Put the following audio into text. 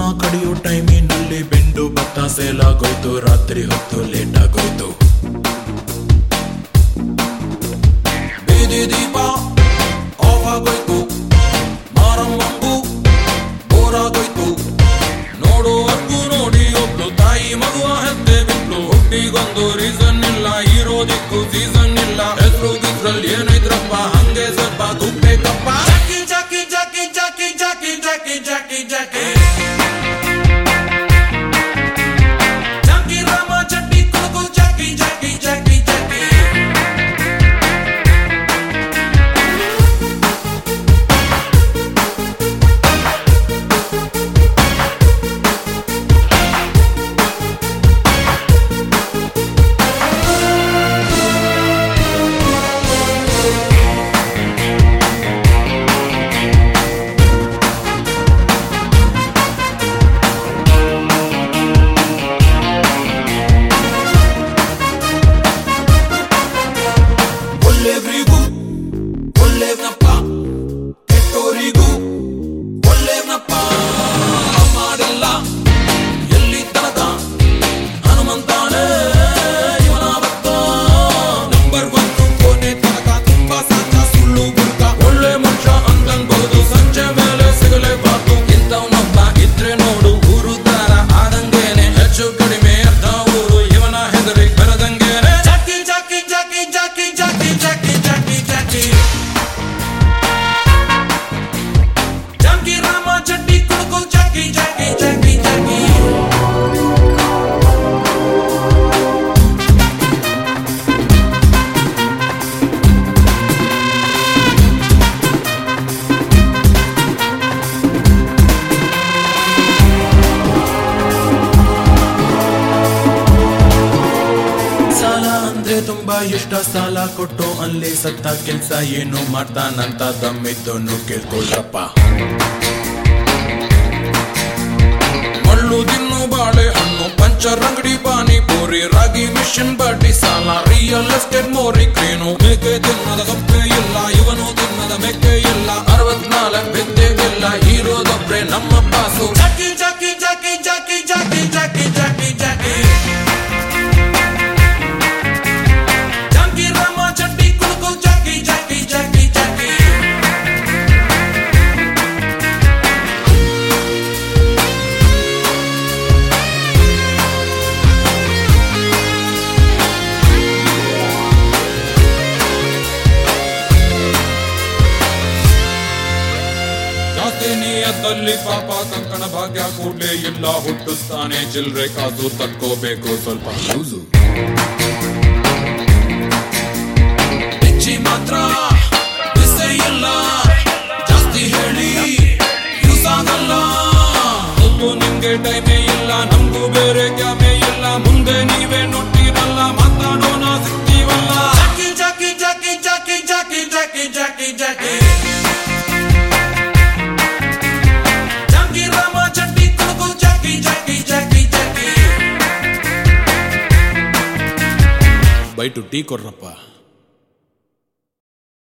ಕಡಿಯೋ ಟೈಮಿನಲ್ಲಿ ಬೆಂಡು ಭತ್ತ ಸೇಲಾಗೋಯ್ತು, ರಾತ್ರಿ ಹೊತ್ತು ಲೇಟ್ ಆಗೋಯ್ತು. ಬೀದಿ ದೀಪ ಆಫ್ ಆಗೋಯ್ತು, ಮಾರಮ್ಮಂಗೂ ಬೋರ್ ಆಗೋಯ್ತು. ನೋಡುವರ್ಗೂ ನೋಡಿ ಒಬ್ಳು ತಾಯಿ ಮಗುವ ಹೆತ್ತೆ ಬಿಟ್ಲು. ಹುಟ್ಟಿಗೊಂದು ರೀಸನ್ ಇಲ್ಲ, ಇರೋದಿಕ್ಕೂ ಸೀಸನ್ ಇಲ್ಲ. ಹೆಸರು ಗಿಸ್ರಲ್ಲಿ ಏನೈತ್ರಪ್ಪ, ಹಂಗೆ ಸ್ವಲ್ಪ ಗುಪ್ಪೇಕಪ್ಪ. Jackie Jackie Jackie Jackie Jackie Jackie Jackie Jackie Jackie ರಾಮ ಚಟ್ಟಿ ಕುಳುಕು ಜಾಕಿ ಜಾಕಿ ಜಾಕಿ ಜಾಕಿ. ಒಳ್ಳೆಯವರಿಗೂ ಒಳ್ಳೆಯವನಪ್ಪ, ಕೆಟ್ಟೋರಿಗೂ ಒಳ್ಳೆಯವನಪ್ಪ. ಮಾಡಿಲ್ಲ ಎಲ್ಲಿ ತನಕ ಹನುಮಂತಾನೆ ಇವನ ಭಕ್ತ. ನಂಬರ್ 1 ಕೊನೆ ತನಕ ತುಂಬಾ ಸಾಚ ಸುಳ್ಳು ಗುರುತ. ಒಳ್ಳೆ ಮನುಷ್ಯ ಅಂತನ್ಬಹುದು, ಸಂಜೆ ಮೇಲೆ ಸಿಗಲೇಬಾರ್ದು. ಇಂಥವನೊಬ್ಬ ಇದ್ರೆ ನೋಡು ಊರು ದಾರ ಆದಂಗೇನೆ. ಹೆಚ್ಚು ಕಡಿಮೆ ಅರ್ಧ ಊರು ಇವನ ಹೆದರಿ ಬೆರದಂಗೇನೆ. Jackie Jackie Jackie Jackie Jackie Jackie Jackie Jackie Jackie ರಾಮ ಚಟ್ಟಿ ಕುಳುಕು ಜಾಕಿ ಜಾಕಿ ಜಾಕಿ ಜಾಕಿ. ಸಾಲ ಅಂದ್ರೆ ತುಂಬಾ ಇಷ್ಟ, ಸಾಲ ಕೊಟ್ಟು ಅಲ್ಲಿ ಸತ್ತ ಕೆಲ್ಸ ಏನು ಮಾಡ್ತಾನಂತ ದಮ್ಮಿದ್ದನ್ನು ಕೇಳ್ಕೊಳ್ರಪ್ಪ. ಮಳ್ಳು ತಿನ್ನು ಬಾಳೆ ಹಣ್ಣು, ಪಂಚರ್ ಅಂಗಡಿ ಪಾನಿಪುರಿ, ರಾಗಿ ಮಿಷನ್ ಬಡ್ಡಿ ಸಾಲ, ರಿಯಲ್ ಎಸ್ಟೇಟ್ ಮೋರಿ ಕ್ರೇನು. ಮೇಕೆ ತಿನ್ನದ ಕಪ್ಪೆ ಇಲ್ಲ, ಇವನು ತಿನ್ನದ ಮೆಕ್ಕೆ ಇಲ್ಲ. 64 ಬೆದ್ದೆಗಿಲ್ಲ, ಇರೋದೊಬ್ರೆ ನಮ್ಮ boss. Jackie Jackie Jackie Jackie Jackie Jackie Jackie Jackie Jackie ರಾಮ ಚಟ್ಟಿ ಕುಳುಕು ಜಾಕಿ ಜಾಕಿ ಜಾಕಿ ಜಾಕಿ. ಜಾಸ್ತಿ ನಿಯತ್ತಲ್ಲಿ ಪಾಪ ಕಂಕಣ ಭಾಗ್ಯ ಕೂಡ್ಲೇ ಇಲ್ಲ. ಹುಟ್ಟಿಸ್ತಾನೆ ಚಿಲ್ರೆ ಕಾಸು, ತಕ್ಕೋಬೇಕು ಸ್ವಲ್ಪ ಲೂಸು. ಹೆಚ್ಚಿ ಮಾತ್ರ ಬಿಸೆ ಇಲ್ಲ, ಜಾಸ್ತಿ ಹೇಳಿ ಯೂಸ್ ಆಗಲ್ಲ. ಮೊದಲು ನಿಮ್ಗೆ ಟೈಮೇ ಇಲ್ಲ, ನಮ್ಗೂ ಬೇರೆ ಕ್ಯಾಮೇ ಇಲ್ಲ. ಮುಂದೆ ನೀವೇ ನುಟ್ಟಿರಲ್ಲ, ಮಾತಾಡೋಣ ಸಿಗ್ತೀವಲ್ಲ. Jackie Jackie Jackie Jackie Jackie Jackie Jackie Jackie Jackie ರಾಮ ಚಟ್ಟಿ ಕುಳುಕು Jackie Jackie Jackie Jackie. By two tea ಕೊಡ್ರಪ್ಪ.